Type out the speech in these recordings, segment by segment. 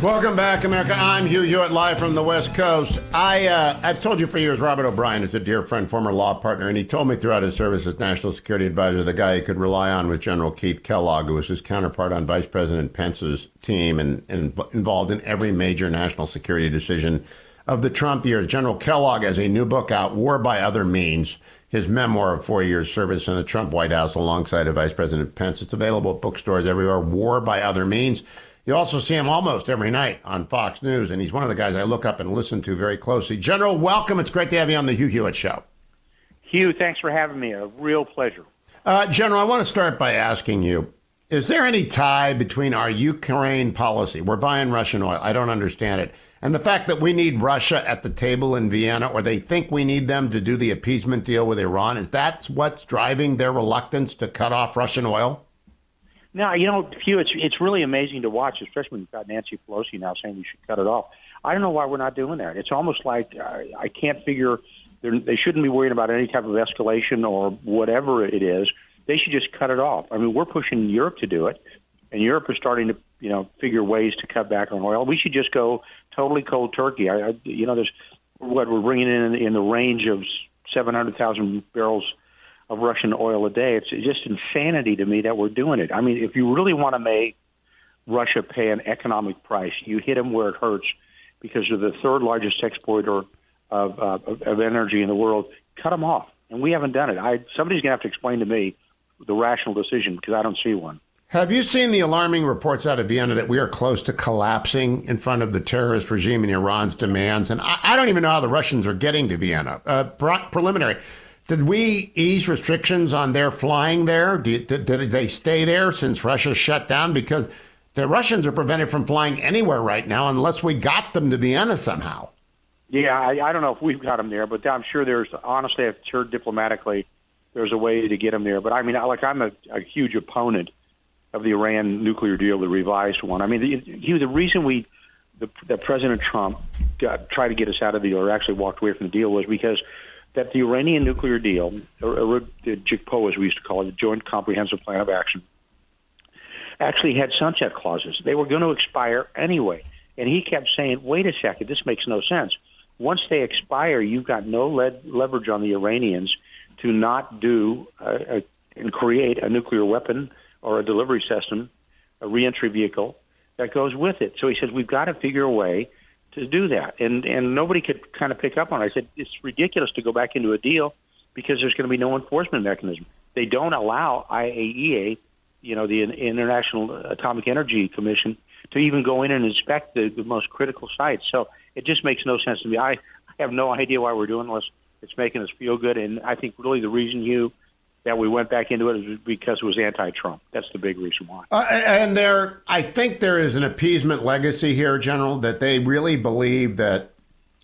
Welcome back, America. I'm Hugh Hewitt, live from the West Coast. I've told you for years, Robert O'Brien is a dear friend, former law partner, and he told me throughout his service as National Security Advisor, the guy he could rely on was General Keith Kellogg, who was his counterpart on Vice President Pence's team and involved in every major national security decision of the Trump years. General Kellogg has a new book out, War by Other Means, his memoir of 4 years' service in the Trump White House alongside of Vice President Pence. It's available at bookstores everywhere, War by Other Means. You also see him almost every night on Fox News, and he's one of the guys I look up and listen to very closely. General, welcome. It's great to have you on the Hugh Hewitt Show. Hugh, thanks for having me. A real pleasure. General, I want to start by asking you, is there any tie between our Ukraine policy, we're buying Russian oil, I don't understand it, and the fact that we need Russia at the table in Vienna, or they think we need them to do the appeasement deal with Iran? Is that what's driving their reluctance to cut off Russian oil? No, Hugh, it's really amazing to watch, especially when you've got Nancy Pelosi now saying you should cut it off. I don't know why we're not doing that. It's almost like I can't figure they shouldn't be worried about any type of escalation or whatever it is. They should just cut it off. I mean, we're pushing Europe to do it, and Europe is starting to figure ways to cut back on oil. We should just go totally cold turkey. There's what we're bringing in the range of 700,000 barrels of Russian oil a day. It's just insanity to me that we're doing it. I mean, if you really want to make Russia pay an economic price, you hit them where it hurts because they're the third largest exporter of energy in the world. Cut them off. And we haven't done it. Somebody's going to have to explain to me the rational decision because I don't see one. Have you seen the alarming reports out of Vienna that we are close to collapsing in front of the terrorist regime and Iran's demands? And I don't even know how the Russians are getting to Vienna. Preliminary. Did we ease restrictions on their flying there? Did they stay there since Russia shut down? Because the Russians are prevented from flying anywhere right now unless we got them to Vienna somehow. Yeah, I don't know if we've got them there, but I'm sure honestly, I'm sure diplomatically there's a way to get them there. But I mean, I'm a huge opponent of the Iran nuclear deal, the revised one. I mean, the reason that President Trump tried to get us out of the deal, or actually walked away from the deal, was because that the Iranian nuclear deal, or the JCPOA as we used to call it, the Joint Comprehensive Plan of Action, actually had sunset clauses. They were going to expire anyway. And he kept saying, wait a second, this makes no sense. Once they expire, you've got no leverage on the Iranians to not do and create a nuclear weapon or a delivery system, a reentry vehicle that goes with it. So he says, we've got to figure a way to do that. And nobody could kind of pick up on it. I said, it's ridiculous to go back into a deal because there's going to be no enforcement mechanism. They don't allow IAEA, the International Atomic Energy Commission, to even go in and inspect the most critical sites. So it just makes no sense to me. I have no idea why we're doing this. It's making us feel good. And I think really the reason, Hugh, that we went back into it is because it was anti-Trump. That's the big reason why. And I think there is an appeasement legacy here, General, that they really believe that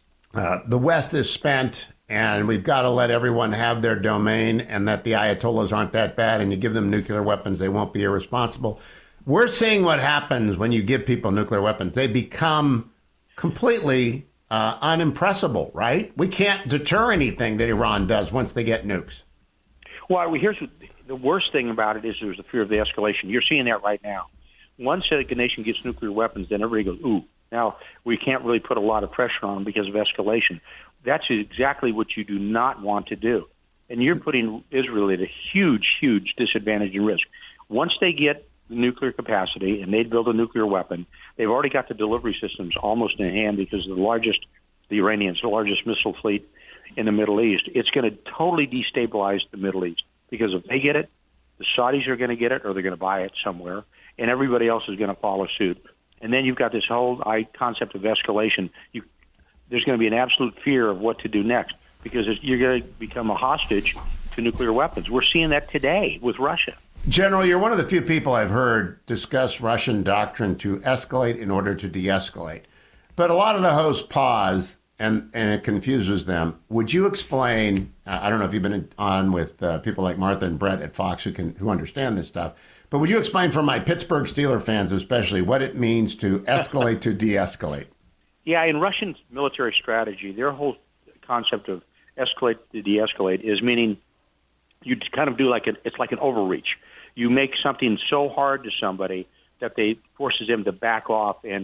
the West is spent and we've got to let everyone have their domain and that the Ayatollahs aren't that bad and you give them nuclear weapons, they won't be irresponsible. We're seeing what happens when you give people nuclear weapons. They become completely unimpressible, right? We can't deter anything that Iran does once they get nukes. Well, here's the worst thing about it is there's the fear of the escalation. You're seeing that right now. Once a nation gets nuclear weapons, then everybody goes, ooh, now we can't really put a lot of pressure on them because of escalation. That's exactly what you do not want to do. And you're putting Israel at a huge, huge disadvantage and risk. Once they get the nuclear capacity and they build a nuclear weapon, they've already got the delivery systems almost in hand because the Iranians, the largest missile fleet in the Middle East. It's going to totally destabilize the Middle East because if they get it, the Saudis are going to get it or they're going to buy it somewhere, and everybody else is going to follow suit. And then you've got this whole concept of escalation. There's going to be an absolute fear of what to do next because you're going to become a hostage to nuclear weapons. We're seeing that today with Russia. General, you're one of the few people I've heard discuss Russian doctrine to escalate in order to de-escalate. But a lot of the hosts pause and it confuses them. Would you explain, I don't know if you've been on with people like Martha and Brett at Fox who understand this stuff, but would you explain for my Pittsburgh Steelers fans especially what it means to escalate to de-escalate? Yeah, in Russian military strategy, their whole concept of escalate to de-escalate is meaning you kind of do it's like an overreach. You make something so hard to somebody that they forces them to back off and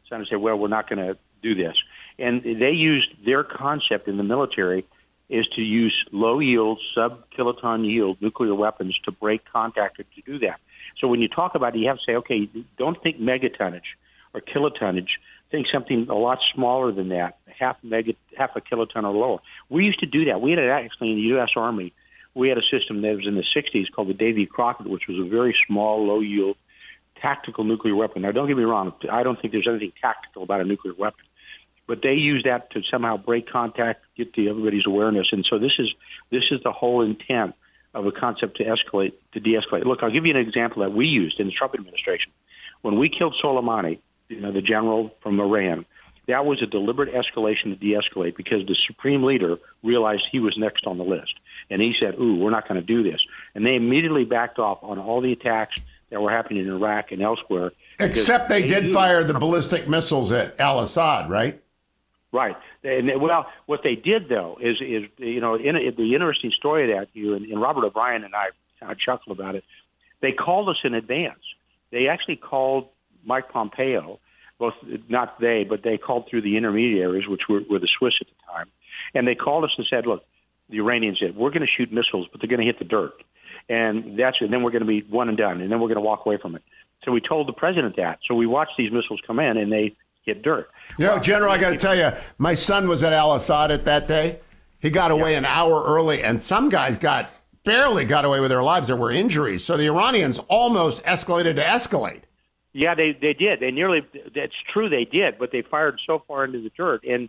and say, well, we're not going to do this. And they used their concept in the military is to use low-yield, sub-kiloton yield nuclear weapons to break contact or to do that. So when you talk about it, you have to say, okay, don't think megatonnage or kilotonnage. Think something a lot smaller than that, half a kiloton or lower. We used to do that. We had actually in the U.S. Army, we had a system that was in the 60s called the Davy Crockett, which was a very small, low-yield tactical nuclear weapon. Now, don't get me wrong. I don't think there's anything tactical about a nuclear weapon. But they use that to somehow break contact, get to everybody's awareness. And so this is the whole intent of a concept to escalate, to de-escalate. Look, I'll give you an example that we used in the Trump administration. When we killed Soleimani, the general from Iran, that was a deliberate escalation to de-escalate because the supreme leader realized he was next on the list. And he said, we're not going to do this. And they immediately backed off on all the attacks that were happening in Iraq and elsewhere. Except they did fire the ballistic missiles at al-Assad, right? Right. And, well, what they did, though, is the interesting story of that, and Robert O'Brien and I kind of chuckled about it, they called us in advance. They actually called Mike Pompeo, not they, but they called through the intermediaries, which were the Swiss at the time, and they called us and said, look, the Iranians said, we're going to shoot missiles, but they're going to hit the dirt. And then we're going to be one and done, and then we're going to walk away from it. So we told the president that. So we watched these missiles come in, and they hit dirt. General, I got to tell you, my son was at al-Assad at that day. He got away an hour early, and some guys barely got away with their lives. There were injuries. So the Iranians almost escalated to escalate. Yeah, they did. They nearly. That's true. They did, but they fired so far into the dirt. And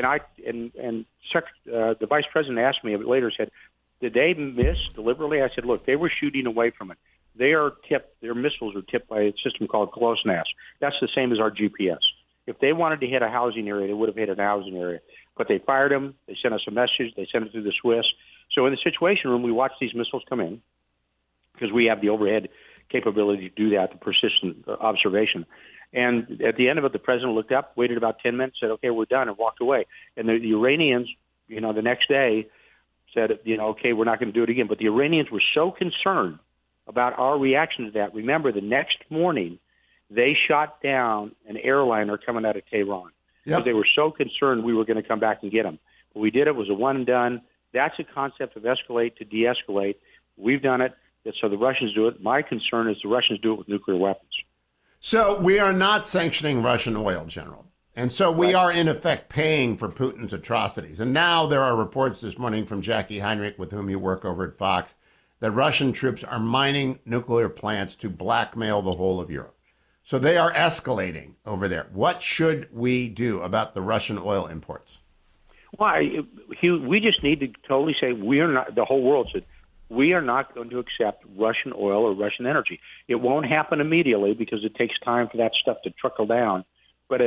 the vice president asked me later. Said, did they miss deliberately? I said, look, they were shooting away from it. They are tipped. Their missiles are tipped by a system called GLONASS. That's the same as our GPS. If they wanted to hit a housing area, they would have hit a housing area. But they fired them. They sent us a message. They sent it through the Swiss. So in the Situation Room, we watched these missiles come in because we have the overhead capability to do that, the persistent observation. And at the end of it, the president looked up, waited about 10 minutes, said, okay, we're done, and walked away. And the Iranians, the next day said, okay, we're not going to do it again. But the Iranians were so concerned about our reaction to that. Remember, the next morning, they shot down an airliner coming out of Tehran. Yep. They were so concerned we were going to come back and get them. But we did it. It was a one and done. That's a concept of escalate to de-escalate. We've done it. So the Russians do it. My concern is the Russians do it with nuclear weapons. So we are not sanctioning Russian oil, General. And so we are, in effect, paying for Putin's atrocities. And now there are reports this morning from Jackie Heinrich, with whom you work over at Fox, that Russian troops are mining nuclear plants to blackmail the whole of Europe. So they are escalating over there. What should we do about the Russian oil imports? Why, we just need to totally say we are not, the whole world should, we are not going to accept Russian oil or Russian energy. It won't happen immediately because it takes time for that stuff to trickle down. But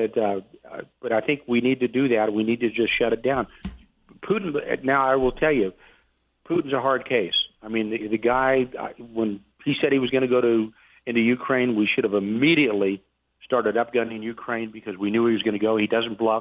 I think we need to do that. We need to just shut it down. Putin, now I will tell you, Putin's a hard case. I mean, the guy, when he said he was going to go into Ukraine, we should have immediately started upgunning Ukraine because we knew he was going to go. He doesn't bluff.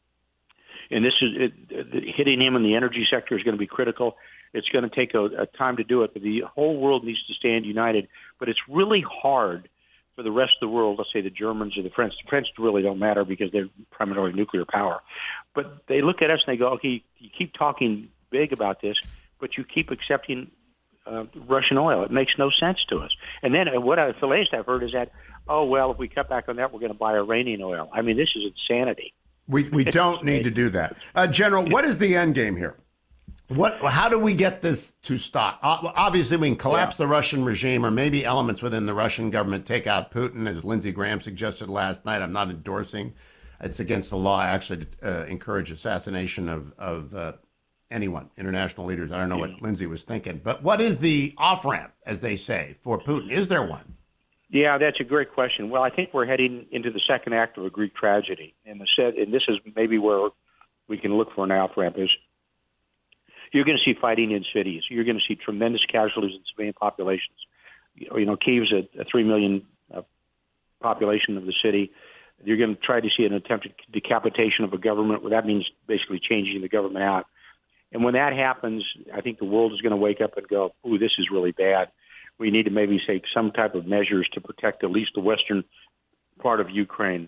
And this is hitting him in the energy sector is going to be critical. It's going to take a time to do it, but the whole world needs to stand united. But it's really hard for the rest of the world, let's say the Germans or the French. The French really don't matter because they're primarily nuclear power. But they look at us and they go, okay, you keep talking big about this, but you keep accepting Russian oil. It makes no sense to us. And then the latest I've heard is that, oh, well, if we cut back on that, we're going to buy Iranian oil. I mean, this is insanity. We don't need to do that. General, what is the end game here? How do we get this to stop? Obviously, we can collapse the Russian regime, or maybe elements within the Russian government take out Putin, as Lindsey Graham suggested last night. I'm not endorsing. It's against the law. I actually encourage assassination of anyone, international leaders. I don't know what Lindsey was thinking. But what is the off-ramp, as they say, for Putin? Is there one? Yeah, that's a great question. Well, I think we're heading into the second act of a Greek tragedy. And this is maybe where we can look for an off-ramp is you're going to see fighting in cities. You're going to see tremendous casualties in civilian populations. Kiev's a 3 million population of the city. You're going to try to see an attempted decapitation of a government. Well, that means basically changing the government out. And when that happens, I think the world is going to wake up and go, ooh, this is really bad. We need to maybe take some type of measures to protect at least the western part of Ukraine.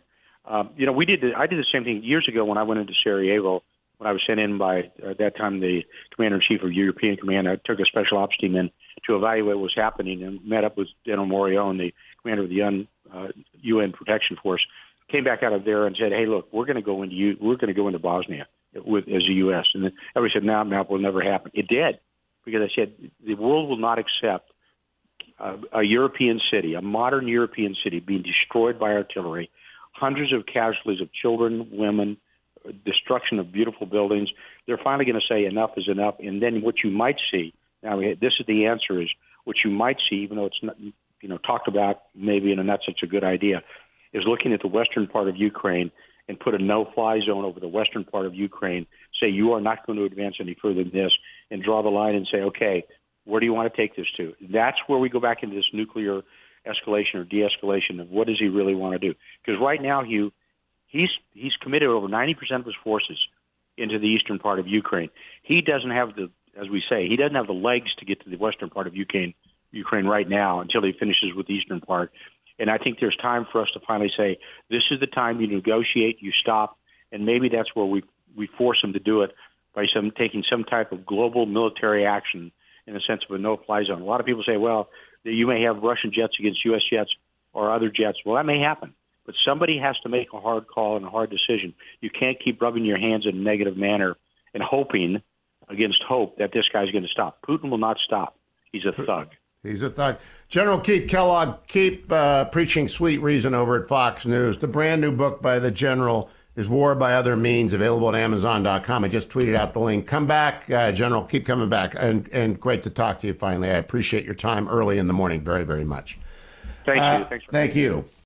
I did the same thing years ago when I went into Sarajevo. When I was sent in by, at that time, the commander-in-chief of European Command, I took a special ops team in to evaluate what was happening and met up with General Morion, the commander of the UN Protection Force. Came back out of there and said, "Hey, look, we're going to go into Bosnia as the U.S." And then everybody said, "No, it will never happen." It did, because I said the world will not accept a European city, a modern European city, being destroyed by artillery, hundreds of casualties of children, women, destruction of beautiful buildings. They're finally going to say enough is enough. And then what you might see, now this is the answer, is what you might see, even though it's not, talked about maybe in a not such a good idea, is looking at the western part of Ukraine and put a no-fly zone over the western part of Ukraine, say you are not going to advance any further than this, and draw the line and say, okay, where do you want to take this to? That's where we go back into this nuclear escalation or de-escalation of what does he really want to do. Because right now, Hugh, he's committed over 90% of his forces into the eastern part of Ukraine. He doesn't have as we say, he doesn't have the legs to get to the western part of Ukraine right now until he finishes with the eastern part. And I think there's time for us to finally say, this is the time you negotiate, you stop, and maybe that's where we force him to do it by taking some type of global military action in the sense of a no-fly zone. A lot of people say, well, you may have Russian jets against U.S. jets or other jets. Well, that may happen. But somebody has to make a hard call and a hard decision. You can't keep rubbing your hands in a negative manner and hoping against hope that this guy's going to stop. Putin will not stop. He's a thug. He's a thug. General Keith Kellogg, keep preaching sweet reason over at Fox News. The brand new book by the General is War by Other Means, available at Amazon.com. I just tweeted out the link. Come back, General. Keep coming back. And great to talk to you finally. I appreciate your time early in the morning very, very much. Thank you. Thank you.